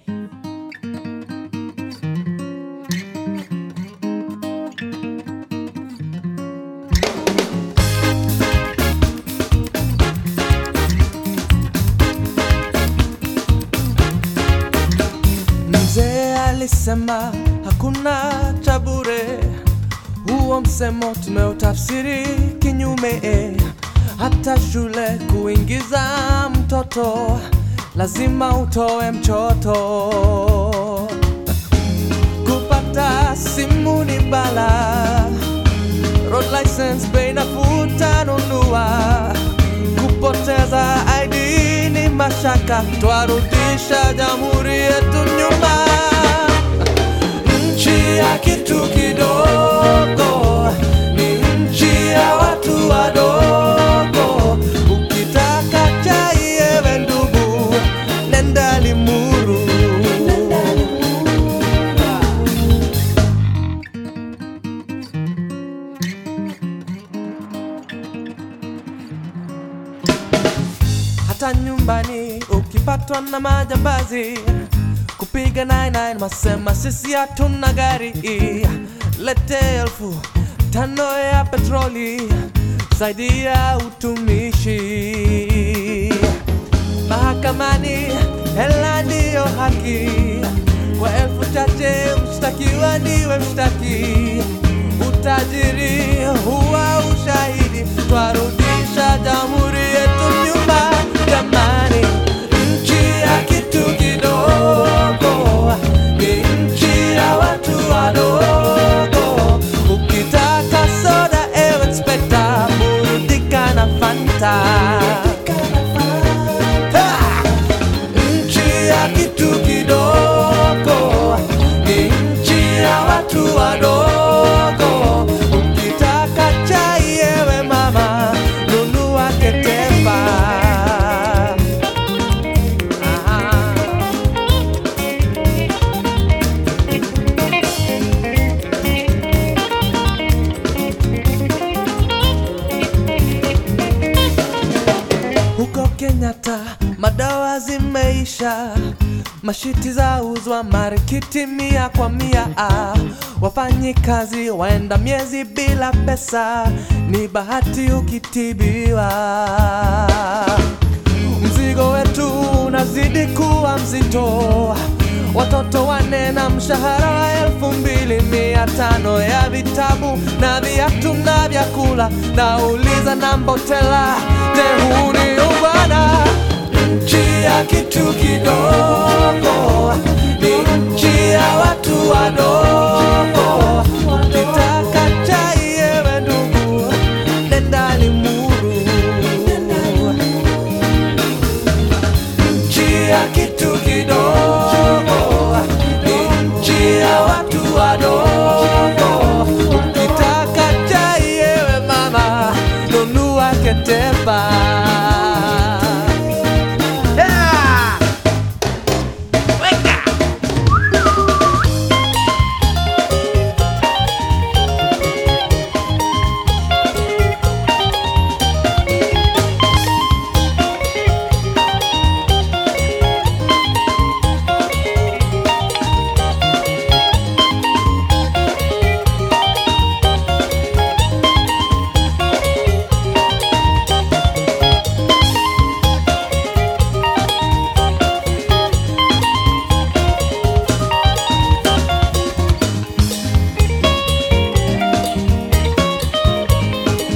Mzee alisema hakuna cha bure, huo msemo tumeutafsiri kinyume. Hata shule kuingiza mtoto lazima utoe mchoto. Kupata simu ni bala, road license bei nafuu utanunua. Kupoteza ID ni mashaka, twarudisha jamhuri yetu nyuma. Nchi ya kitu kidogo ni nchi ya watu wadogo. Ukitaka chai ewe ndugu, nenda Limuru. Hata nyumbani ukipatwa na majambazi, kupiga 99 masema sisi hatuna gari. Lete 5,000 ya petroli, saidia utumishi. Mahakamani hela ndiyo haki, kwa 1,000 mshtakiwa ndiwe mshtaki. Utajiri huwa ushahidi, twarudisha jamhuri yetu nyuma. Jamani, nchi ya kitu kidogo ni nchi ya watu wadogo. Ukitaka soda ewe inspector, burudika na Fanta. Nchi ya kitu kidogo ni nchi ya watu wadogo. Ukitaka chai ewe mama, nunua Ketepa. Huko Kenyatta madawa zimeisha, mashiti zauzwa marikiti 100 kwa 100. Wafanyikazi waenda miezi bila pesa, ni bahati ukitibiwa. Mzigo wetu unazidi kuwa mzito, watoto 4 na mshahara wa 2,500 ya vitabu na viatu na vyakula. Nauliza na Mbotela, je, huu ni ungwana? Nchi ya kitu kidogo